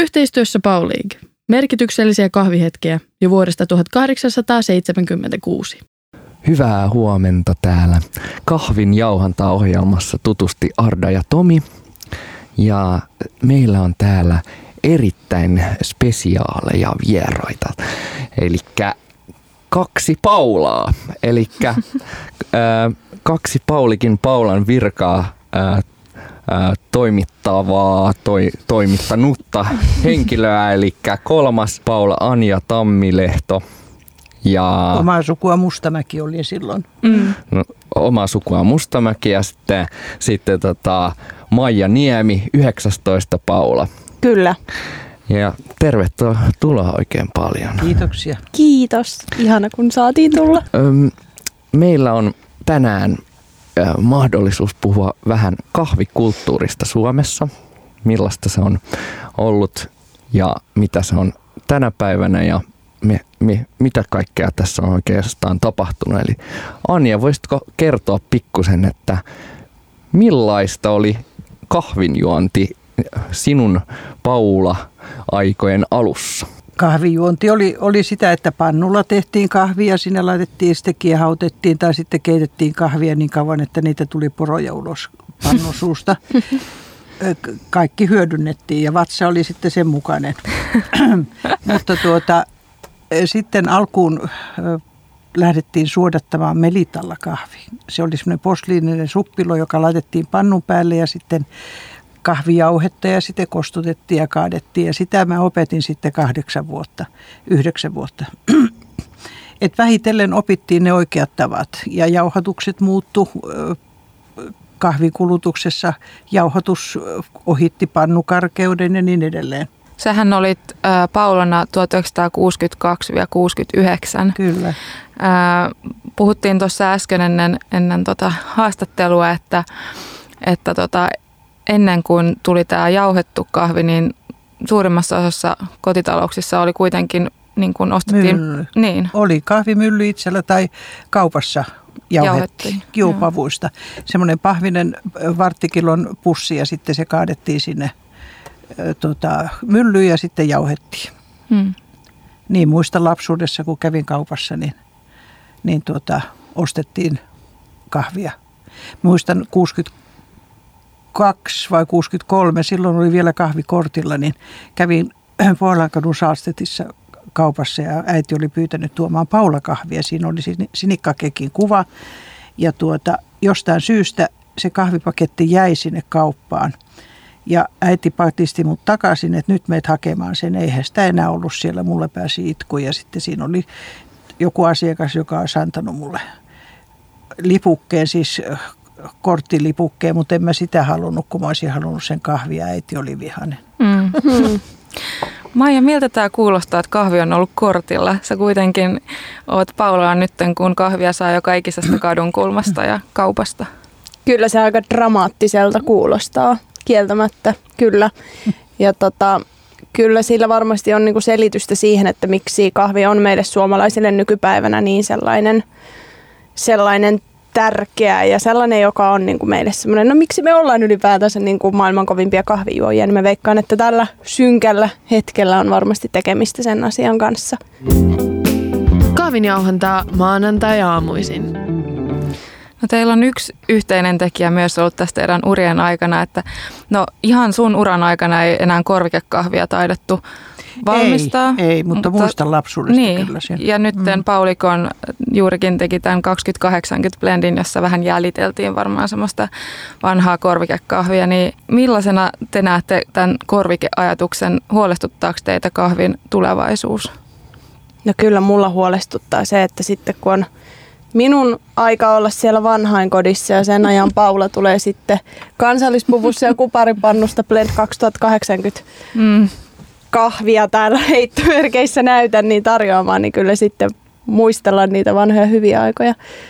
Yhteistyössä Paulig. Merkityksellisiä kahvihetkiä jo vuodesta 1876. Hyvää huomenta täällä kahvin jauhantaohjelmassa tutusti Arda ja Tomi. Ja meillä on täällä erittäin spesiaaleja vieraita. Elikkä 2 Paulaa. Elikkä 2 Paulan virkaa toimittanutta henkilöä, eli 3. Paula Anja Tammilehto. Ja omaa sukua Mustamäki oli silloin. No, omaa sukua Mustamäki ja sitten Maija Niemi, 19. Paula. Kyllä. Ja tervetuloa oikein paljon. Kiitoksia. Kiitos. Ihana kun saatiin tulla. Meillä on tänään mahdollisuus puhua vähän kahvikulttuurista Suomessa. Millaista se on ollut ja mitä se on tänä päivänä ja mitä kaikkea tässä on oikeastaan tapahtunut. Eli Anja, voisitko kertoa pikkusen, että millaista oli kahvinjuonti sinun Paula-aikojen alussa? Kahvijuonti oli sitä, että pannulla tehtiin kahvia, sinne laitettiin sitten kiehautettiin tai sitten keitettiin kahvia niin kauan, että niitä tuli poroja ulos pannusuusta. Kaikki hyödynnettiin ja vatsa oli sitten sen mukainen. Mutta sitten alkuun lähdettiin suodattamaan melitalla kahvi. Se oli semmoinen posliininen suppilo, joka laitettiin pannun päälle ja sitten kahvijauhetta ja sitten kostutettiin ja kaadettiin. Ja sitä mä opetin sitten 9 vuotta. Et vähitellen opittiin ne oikeat tavat ja jauhatukset muuttu kahvikulutuksessa. Jauhatus ohitti pannukarkeuden ja niin edelleen. Sähän olit Paulana 1962-69. Kyllä. Puhuttiin tuossa äsken ennen haastattelua, että ennen kuin tuli tämä jauhettu kahvi, niin suurimmassa osassa kotitalouksissa oli kuitenkin niin kuin ostettiin. Mylly. Niin. Oli kahvimylly itsellä tai kaupassa jauhettiin kiupavuista. Semmoinen pahvinen varttikilon pussi ja sitten se kaadettiin sinne myllyyn ja sitten jauhettiin. Niin muistan lapsuudessa, kun kävin kaupassa, niin ostettiin kahvia. Muistan 62 vai 63, silloin oli vielä kahvikortilla, niin kävin Pohjalankadun Saalstedtissa kaupassa ja äiti oli pyytänyt tuomaan Paula-kahvia. Siinä oli Sinikkakekin kuva ja jostain syystä se kahvipaketti jäi sinne kauppaan. Ja äiti patisti mut takaisin, että nyt meet hakemaan sen. Eihän sitä enää ollut siellä. Mulle pääsi itku ja sitten siinä oli joku asiakas, joka olisi antanut mulle lipukkeen, siis korttilipukkeen, mutta en mä sitä halunnut, kun mä olisin halunnut sen kahvia. Äiti oli vihainen. Maija, miltä tämä kuulostaa, että kahvi on ollut kortilla? Sä kuitenkin oot Paulaan nyt, kun kahvia saa joka ikisestä kadun kulmasta ja kaupasta. Kyllä se aika dramaattiselta kuulostaa, kieltämättä, kyllä. Ja kyllä sillä varmasti on niinku selitystä siihen, että miksi kahvi on meille suomalaisille nykypäivänä niin sellainen tärkeä ja sellainen, joka on niinku meille semmoinen, no miksi me ollaan ylipäätänsä niinku maailman kovimpia kahvijuojia, niin mä veikkaan, että tällä synkällä hetkellä on varmasti tekemistä sen asian kanssa. Kahvinjauhantaa maanantai-aamuisin. No teillä on yksi yhteinen tekijä myös ollut tästä teidän urien aikana, että no ihan sun uran aikana ei enää korvikekahvia taidettu valmistaa. Ei, mutta muistan lapsuudesta niin, kyllä sen. Ja nyt Paulikon juurikin teki tämän 2080 blendin, jossa vähän jäljiteltiin varmaan semmoista vanhaa korvikekahvia. Niin millaisena te näette tämän korvikeajatuksen? Huolestuttaako teitä kahvin tulevaisuus? No kyllä mulla huolestuttaa se, että sitten kun on minun aika olla siellä vanhainkodissa ja sen ajan Paula tulee sitten kansallispuvussa ja kuparipannusta Blend 2080 kahvia täällä heittomerkeissä näytän niin tarjoamaan, niin kyllä sitten muistellaan niitä vanhoja hyviä aikoja.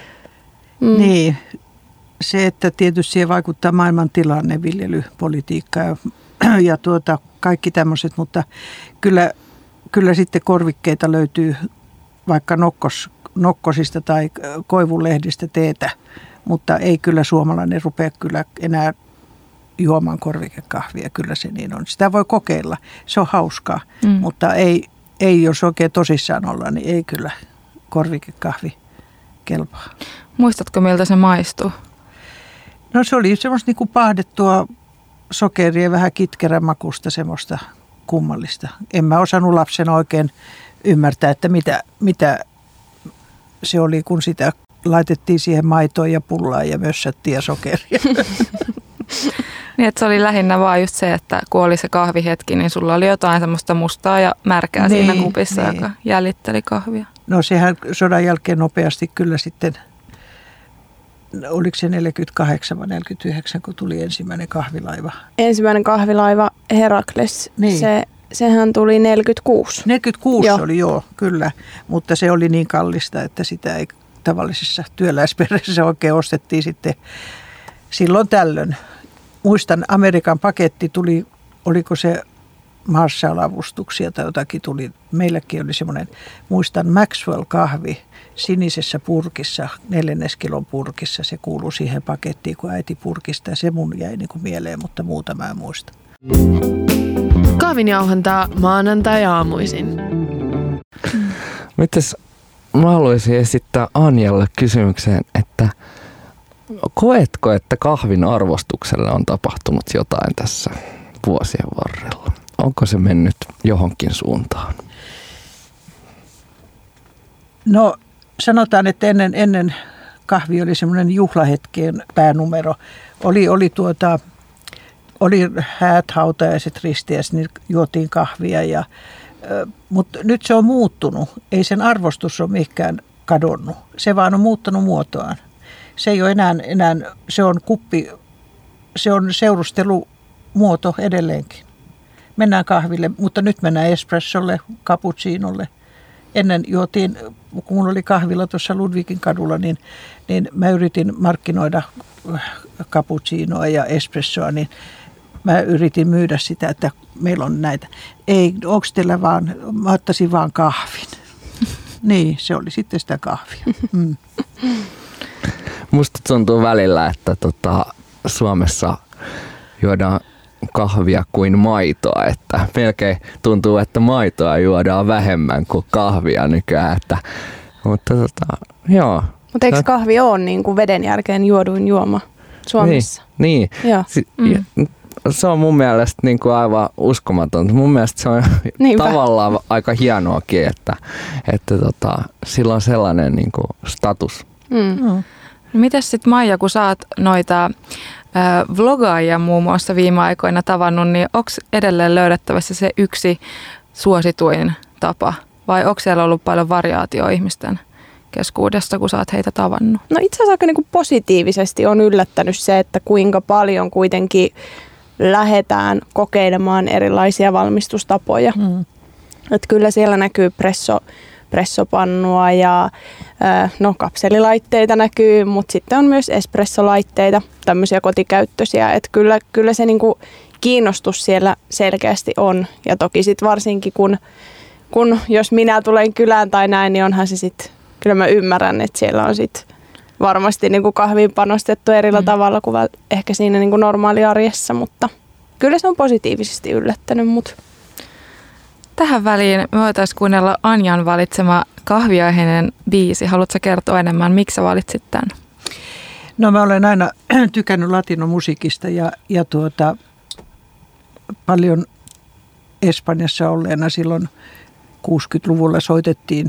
Niin, se, että tietysti siihen vaikuttaa maailman tilanne, viljelypolitiikka ja kaikki tämmöiset, mutta kyllä sitten korvikkeita löytyy vaikka nokkosista tai koivunlehdistä teetä, mutta ei kyllä suomalainen rupea kyllä enää juomaan korvikekahvia. Kyllä se niin on. Sitä voi kokeilla. Se on hauskaa, mutta ei jos oikein tosissaan olla, niin ei kyllä korvikekahvi kelpaa. Muistatko, miltä se maistuu? No se oli semmoista niin kuin pahdettua sokeria, vähän kitkerän makusta, semmoista kummallista. En mä osannut lapsena oikein ymmärtää, että mitä se oli, kun sitä laitettiin siihen maitoa ja pullaa ja mössättiin ja sokeria. Niin, että se oli lähinnä vaan just se, että kun oli se kahvihetki, niin sulla oli jotain semmoista mustaa ja märkää siinä kupissa, joka jäljitteli kahvia. No sehän sodan jälkeen nopeasti kyllä sitten, oliko se 48 vai 49, kun tuli ensimmäinen kahvilaiva? Ensimmäinen kahvilaiva Herakles, niin. Sehän tuli 46. 46 oli kyllä, mutta se oli niin kallista, että sitä ei tavallisessa työläisperheessä oikein ostettiin sitten silloin tällöin. Muistan, Amerikan paketti tuli, oliko se Marshall-avustuksia tai jotakin tuli. Meilläkin oli semmoinen, muistan Maxwell-kahvi sinisessä purkissa, 4 kilon purkissa. Se kuului siihen pakettiin, kun äiti purkista ja se mun jäi niin kuin mieleen, mutta muuta mä en muista. Kahvinjauhantaa maanantai-aamuisin. Mites mä haluaisin esittää Anjalle kysymyksen, että koetko, että kahvin arvostukselle on tapahtunut jotain tässä vuosien varrella? Onko se mennyt johonkin suuntaan? No sanotaan, että ennen kahvi oli semmoinen juhlahetkien päänumero. Oli häät, hautajaiset, ristiäiset, niin juotiin kahvia. Mutta nyt se on muuttunut. Ei sen arvostus ole mihinkään kadonnut. Se vaan on muuttanut muotoaan. Se ei ole enää se on se on seurustelumuoto edelleenkin. Mennään kahville, mutta nyt mennään espressolle, cappuccinolle. Ennen juotiin, kun minulla oli kahvila tuossa Ludwigin kadulla, niin mä yritin markkinoida cappuccinoa ja espressoa, niin mä yritin myydä sitä, että meillä on näitä. Ei, onko teillä vaan, mä ottaisin vaan kahvin. Niin, se oli sitten sitä kahvia. Musta tuntuu välillä, että Suomessa juodaan kahvia kuin maitoa, että melkein tuntuu, että maitoa juodaan vähemmän kuin kahvia nykyään, mutta joo. Mutta eikö kahvi ole niin kuin veden jälkeen juoduin juoma Suomessa? Niin. Se on mun mielestä niin kuin aivan uskomatonta. Mun mielestä se on tavallaan aika hienoakin, että sillä on sellainen niin kuin status. Mites sitten Maija, kun sä oot noita vlogaajia muun muassa viime aikoina tavannut, niin onko edelleen löydettävissä se yksi suosituin tapa? Vai onko siellä ollut paljon variaatioa ihmisten keskuudessa, kun sä oot heitä tavannut? No itse asiassa aika niin kuin positiivisesti on yllättänyt se, että kuinka paljon kuitenkin lähdetään kokeilemaan erilaisia valmistustapoja. Että kyllä siellä näkyy pressopannua ja kapselilaitteita näkyy, mutta sitten on myös espressolaitteita, tämmöisiä kotikäyttöisiä. Että kyllä se niinku kiinnostus siellä selkeästi on. Ja toki sitten varsinkin, kun jos minä tulen kylään tai näin, niin onhan se sitten, kyllä mä ymmärrän, että siellä on sitten varmasti niinku kahviin panostettu erillä tavalla kuin ehkä siinä niinku normaaliarjessa, mutta kyllä se on positiivisesti yllättänyt mut. Tähän väliin me voitaisiin kuunnella Anjan valitsema kahviaiheinen biisi. Haluatko kertoa enemmän, miksi sä valitsit tämän? No mä olen aina tykännyt latinomusiikista ja paljon Espanjassa olleena silloin 60-luvulla soitettiin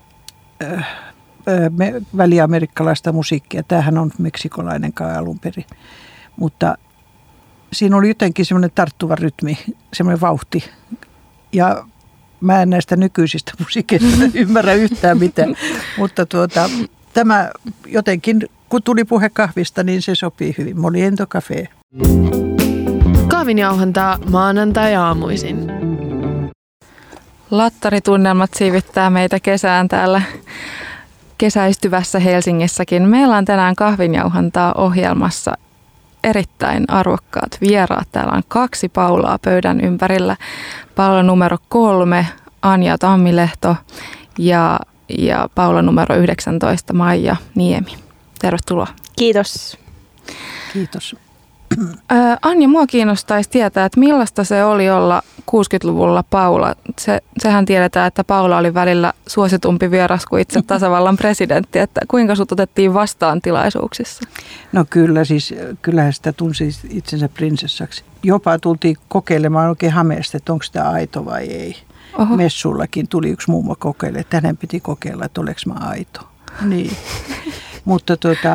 väliamerikkalaista musiikkia. Tämähän on meksikolainen kai alun perin, mutta siinä oli jotenkin semmoinen tarttuva rytmi, semmoinen vauhti. Ja mä en näistä nykyisistä musiikista ymmärrä yhtään mitään, mutta tämä jotenkin, kun tuli puhe kahvista, niin se sopii hyvin. Moliendo Café. Kahvinjauhantaa maanantai-aamuisin. Lattaritunnelmat siivittää meitä kesään täällä kesäistyvässä Helsingissäkin. Meillä on tänään kahvinjauhantaa ohjelmassa erittäin arvokkaat vieraat. Täällä on 2 Paulaa pöydän ympärillä. Paula numero 3, Anja Tammilehto ja Paula numero 19, Maija Niemi. Tervetuloa. Kiitos. Kiitos. Anja, mua kiinnostaisi tietää, että millaista se oli olla 60-luvulla Paula. Sehän tiedetään, että Paula oli välillä suositumpi vieras kuin itse tasavallan presidentti. Että kuinka sut otettiin vastaan tilaisuuksissa? No kyllä, siis kyllähän sitä tunsi itsensä prinsessaksi. Jopa tultiin kokeilemaan oikein Hameesta, että onko sitä aito vai ei. Oho. Messullakin tuli yksi mummo kokeile, että hänen piti kokeilla, että oleks mä aito. Niin. Mutta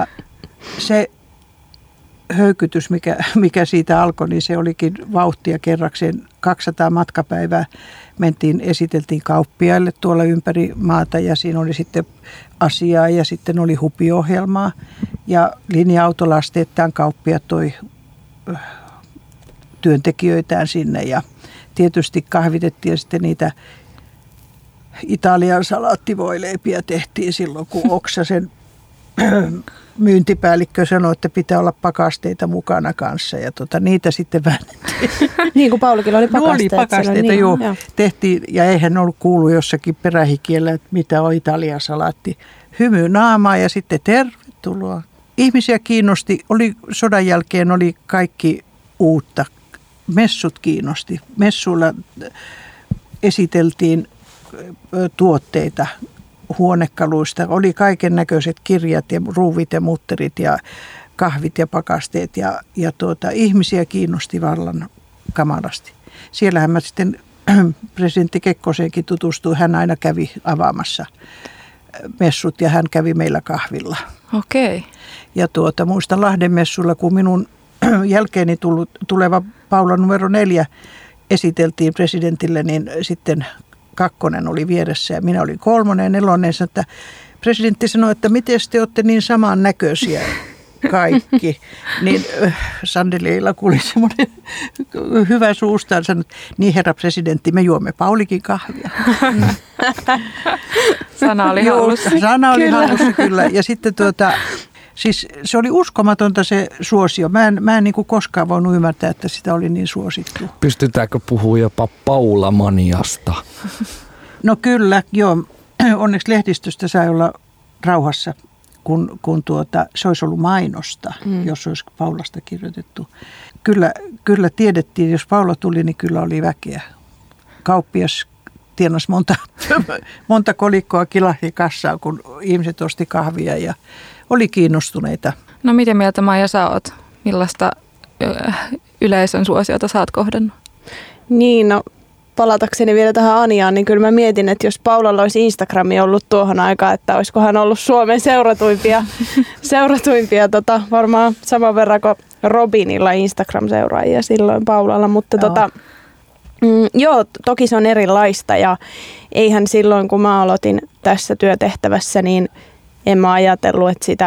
se höykytys, mikä siitä alkoi, niin se olikin vauhtia kerrakseen. 200 matkapäivää esiteltiin kauppiaille tuolla ympäri maata ja siinä oli sitten asiaa ja sitten oli hupiohjelmaa. Ja linja-autolasteittain kauppiat toi työntekijöitään sinne ja tietysti kahvitettiin ja sitten niitä Italian salaattivoileipiä tehtiin silloin, kun Oksasen myyntipäällikkö sanoi, että pitää olla pakasteita mukana kanssa ja niitä sitten väännettiin. Niin kuin Paulikin oli pakasteita. No oli pakasteita, niin, joo. Tehtiin ja eihän ollut kuullut jossakin perähikiellä, että mitä on Italian salaatti. Hymy naamaa ja sitten tervetuloa. Ihmisiä kiinnosti, sodan jälkeen oli kaikki uutta. Messut kiinnosti. Messuilla esiteltiin tuotteita huonekaluista. Oli kaiken näköiset kirjat ja ruuvit ja mutterit ja kahvit ja pakasteet ja ihmisiä kiinnosti vallan kamalasti. Siellähän mä sitten presidentti Kekkoseenkin tutustuin. Hän aina kävi avaamassa messut ja hän kävi meillä kahvilla. Okei. Ja muistan Lahden messulla, kun minun jälkeeni tuleva Paula numero 4 esiteltiin presidentille, niin sitten 2 oli vieressä ja minä olin 3 ja 4. Että presidentti sanoi, että miten te olette niin samannäköisiä kaikki. Niin Sandeliilla kuuli semmoinen hyvä suustaan sanoi, että niin herra presidentti, me juomme Paulikin kahvia. Sana oli hallussa. Sana oli hallussa kyllä. Ja sitten siis se oli uskomatonta se suosio. Mä en niin kuin koskaan voinut ymmärtää, että sitä oli niin suosittu. Pystytäänkö puhua jopa Paulamaniasta? No kyllä, joo. Onneksi lehdistöstä sai olla rauhassa, kun se olisi ollut mainosta, jos olisi Paulasta kirjoitettu. Kyllä tiedettiin, jos Paula tuli, niin kyllä oli väkeä. Kauppias tienasi monta kolikkoa kilahti kassaan, kun ihmiset osti kahvia ja oli kiinnostuneita. No miten mieltä Maija sä oot? Millaista yleisön suosiota sä oot kohdannut? Niin, no palatakseni vielä tähän Anjaan, niin kyllä mä mietin, että jos Paulalla olisi Instagrami ollut tuohon aikaan, että olisiko hän ollut Suomen seuratuimpia varmaan saman verran kuin Robinilla Instagram-seuraajia silloin Paulalla, mutta joo, toki se on erilaista ja eihän silloin kun mä aloitin tässä työtehtävässä, niin en mä ajatellut, että sitä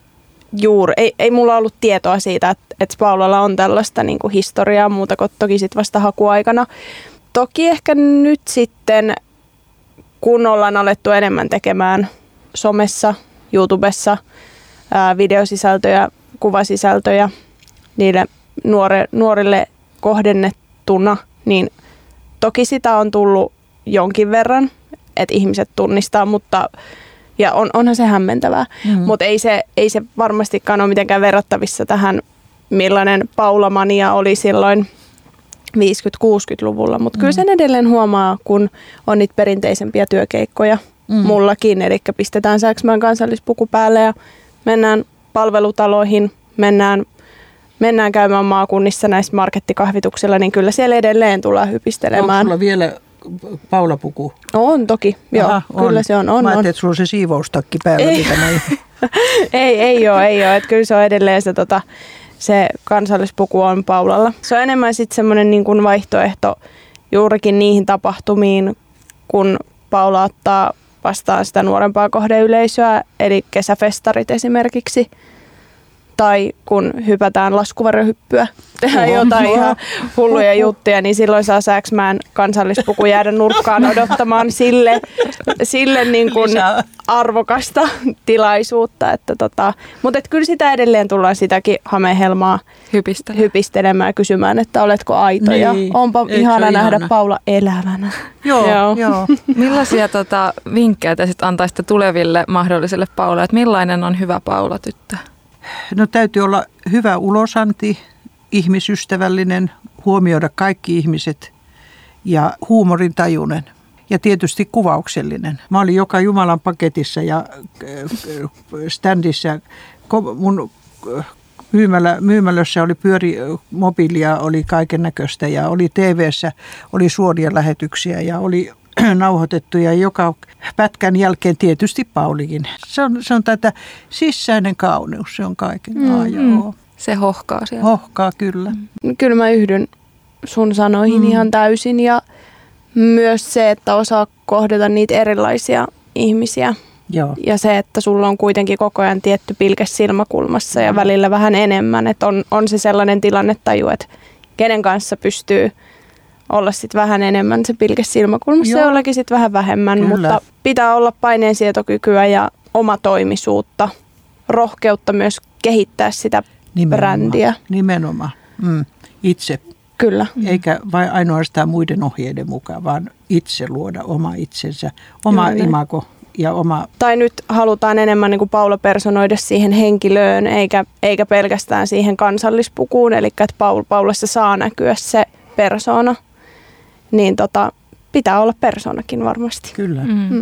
ei mulla ollut tietoa siitä, että Paulalla on tällaista niin kuin historiaa muuta kuin toki sit vasta hakuaikana. Toki ehkä nyt sitten, kun ollaan alettu enemmän tekemään somessa, YouTubessa videosisältöjä, kuvasisältöjä niille nuorille kohdennettuna, niin toki sitä on tullut jonkin verran, että ihmiset tunnistaa, mutta ja onhan se hämmentävää, mutta ei se varmastikaan ole mitenkään verrattavissa tähän, millainen Paulamania oli silloin 50-60-luvulla, mutta kyllä sen edelleen huomaa, kun on niitä perinteisempiä työkeikkoja mullakin, eli pistetään Sääksmään kansallispuku päälle ja mennään palvelutaloihin, mennään käymään maakunnissa näissä markettikahvituksilla, niin kyllä siellä edelleen tullaan hypistelemään. Onko sulla vielä Paula-puku? On toki, joo, kyllä se on. Mä ajattelin, että sulla on se siivoustakki päällä. Ei ole, että kyllä se on edelleen se kansallispuku on Paulalla. Se on enemmän sitten semmoinen niin kuin vaihtoehto juurikin niihin tapahtumiin, kun Paula ottaa vastaan sitä nuorempaa kohdeyleisöä, eli kesäfestarit esimerkiksi. Tai kun hypätään laskuvarjohyppyä, tehdään jotain ihan hulluja juttuja, niin silloin saa Sääksmään kansallispuku jäädä nurkkaan odottamaan sille niin kuin arvokasta tilaisuutta. Mutta kyllä sitä edelleen tullaan sitäkin Hamehelmaa hypistelemään ja kysymään, että oletko aito. Niin, ja onpa ihana nähdä Paula elävänä. Joo. Millaisia vinkkejä te sitten antaisitte tuleville mahdollisille Paula, että millainen on hyvä Paula-tyttö? No täytyy olla hyvä ulosanti, ihmisystävällinen, huomioida kaikki ihmiset ja huumorintajuinen. Ja tietysti kuvauksellinen. Mä olin joka Jumalan paketissa ja standissa. Mun myymälössä oli pyörimobiilia, oli kaiken näköistä ja oli TV:ssä, oli suoria lähetyksiä ja oli nauhoitettuja joka pätkän jälkeen tietysti Paulikin. Se on tätä sisäinen kauneus, se on kaiken joo. Se hohkaa siellä. Hohkaa, kyllä. Kyllä mä yhdyn sun sanoihin ihan täysin ja myös se, että osaa kohdata niitä erilaisia ihmisiä. Joo. Ja se, että sulla on kuitenkin koko ajan tietty pilke silmäkulmassa ja välillä vähän enemmän. Että on se sellainen tilannetaju, että kenen kanssa pystyy olla sit vähän enemmän se pilke silmäkulmassa ja jollakin sit vähän vähemmän. Kyllä. Mutta pitää olla paineensietokykyä ja omatoimisuutta, rohkeutta myös kehittää sitä brändiä. Nimenomaan. Itse. Kyllä. Eikä vain ainoastaan muiden ohjeiden mukaan, vaan itse luoda oma itsensä, oma imago ja oma... Tai nyt halutaan enemmän niin kuin Paula personoida siihen henkilöön, eikä pelkästään siihen kansallispukuun, eli että Paulassa saa näkyä se persona, niin pitää olla persoonakin varmasti. Kyllä.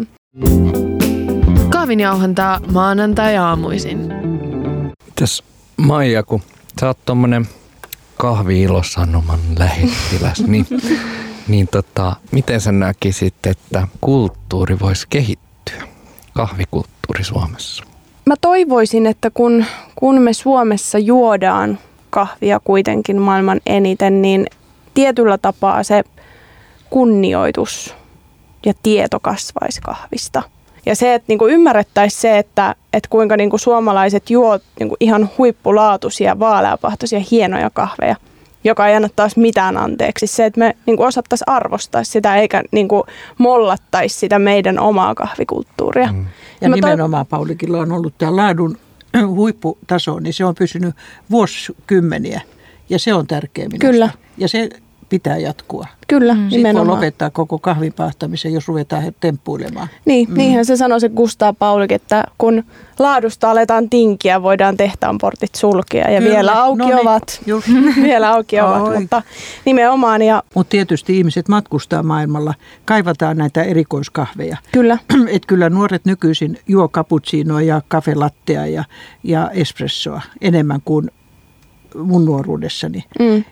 Kahvinjauhantaa maanantai-aamuisin. Mitäs Maija, kun sä oot tommonen kahvi-ilosanoman lähettiläs, niin miten sä näkisit, että kulttuuri voisi kehittyä, kahvikulttuuri Suomessa? Mä toivoisin, että kun me Suomessa juodaan kahvia kuitenkin maailman eniten, niin tietyllä tapaa se kunnioitus ja tieto kasvaisi kahvista. Ja se, että niinku ymmärrettäisiin se, että kuinka niinku suomalaiset juo niinku ihan huippulaatuisia, vaaleapahtoisia, hienoja kahveja, joka ei anna taas mitään anteeksi. Se, että me niinku osattaisiin arvostaa sitä eikä niinku mollattaisi sitä meidän omaa kahvikulttuuria. Ja nimenomaan Paulikilla on ollut tämä laadun huipputaso, niin se on pysynyt vuosikymmeniä ja se on tärkeä minusta. Kyllä. Ja se pitää jatkua. Kyllä, Sitten nimenomaan. voi lopettaa koko kahvin paahtamisen, jos ruvetaan temppuilemaan. Niinhän se sanoi se Kustaa Paulik, että kun laadusta aletaan tinkiä, voidaan tehtaan portit sulkea. Ja Kyllä. vielä auki ovat. Vielä auki ovat, mutta nimenomaan. Mutta tietysti ihmiset matkustaa maailmalla, kaivataan näitä erikoiskahveja. Kyllä. Et kyllä nuoret nykyisin juo cappuccinoa ja cafelattea ja espressoa enemmän kuin mun nuoruudessani.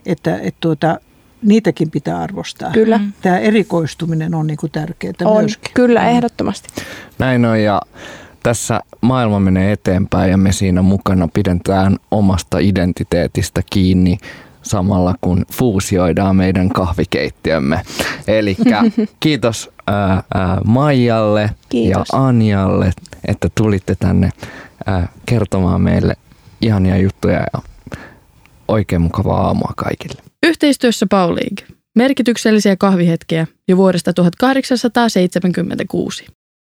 Niitäkin pitää arvostaa. Kyllä. Tämä erikoistuminen on niinku tärkeää myöskin. Kyllä, ehdottomasti. Näin on, ja tässä maailma menee eteenpäin ja me siinä mukana pidetään omasta identiteetistä kiinni samalla kun fuusioidaan meidän kahvikeittiömme. Elikkä kiitos Maijalle ja Anjalle, että tulitte tänne kertomaan meille ihania juttuja ja oikein mukavaa aamua kaikille. Yhteistyössä Paulig. Merkityksellisiä kahvihetkiä jo vuodesta 1876.